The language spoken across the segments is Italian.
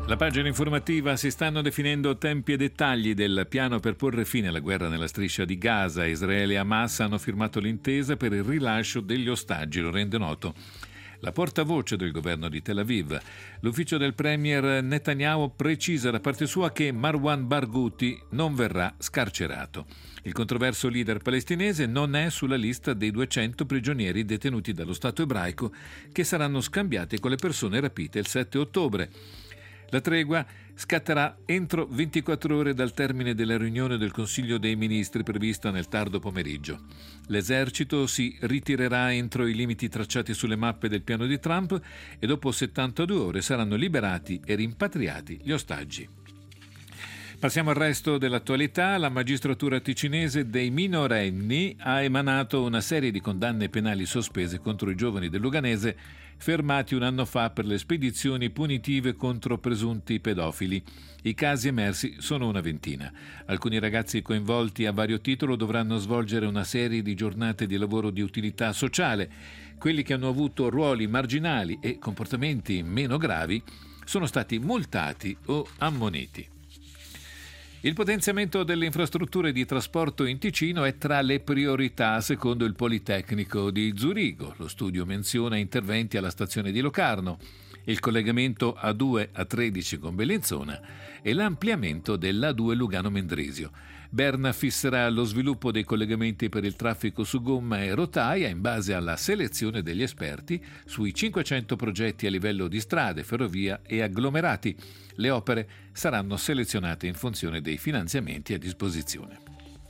La pagina informativa: si stanno definendo tempi e dettagli del piano per porre fine alla guerra nella striscia di Gaza. Israele e Hamas hanno firmato l'intesa per il rilascio degli ostaggi, lo rende noto la portavoce del governo di Tel Aviv. L'ufficio del premier Netanyahu precisa da parte sua che Marwan Barghouti non verrà scarcerato. Il controverso leader palestinese non è sulla lista dei 200 prigionieri detenuti dallo Stato ebraico che saranno scambiati con le persone rapite il 7 ottobre. La tregua scatterà entro 24 ore dal termine della riunione del Consiglio dei Ministri prevista nel tardo pomeriggio. L'esercito si ritirerà entro i limiti tracciati sulle mappe del piano di Trump e dopo 72 ore saranno liberati e rimpatriati gli ostaggi. Passiamo al resto dell'attualità. La magistratura ticinese dei minorenni ha emanato una serie di condanne penali sospese contro i giovani del Luganese fermati un anno fa per le spedizioni punitive contro presunti pedofili. I casi emersi sono una ventina. Alcuni ragazzi coinvolti a vario titolo dovranno svolgere una serie di giornate di lavoro di utilità sociale. Quelli che hanno avuto ruoli marginali e comportamenti meno gravi sono stati multati o ammoniti. Il potenziamento delle infrastrutture di trasporto in Ticino è tra le priorità secondo il Politecnico di Zurigo. Lo studio menziona interventi alla stazione di Locarno, il collegamento A2 A13 con Bellinzona e l'ampliamento dell'A2 Lugano-Mendrisio. Berna fisserà lo sviluppo dei collegamenti per il traffico su gomma e rotaia in base alla selezione degli esperti sui 500 progetti a livello di strade, ferrovia e agglomerati. Le opere saranno selezionate in funzione dei finanziamenti a disposizione.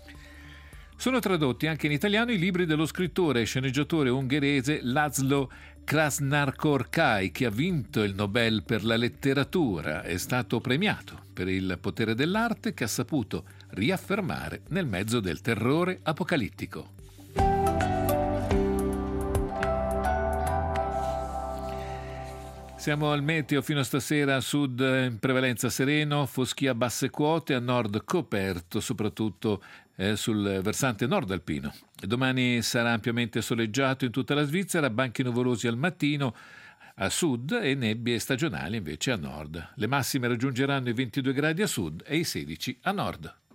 Sono tradotti anche in italiano i libri dello scrittore e sceneggiatore ungherese Laszlo Krasznahorkai, che ha vinto il Nobel per la letteratura. È stato premiato per il potere dell'arte che ha saputo riaffermare nel mezzo del terrore apocalittico. Siamo al meteo fino a stasera: a sud in prevalenza sereno, foschia a basse quote, a nord coperto, soprattutto sul versante nord alpino. Domani sarà ampiamente soleggiato in tutta la Svizzera, banchi nuvolosi al mattino a sud e nebbie stagionali invece a nord. Le massime raggiungeranno i 22 gradi a sud e i 16 a nord.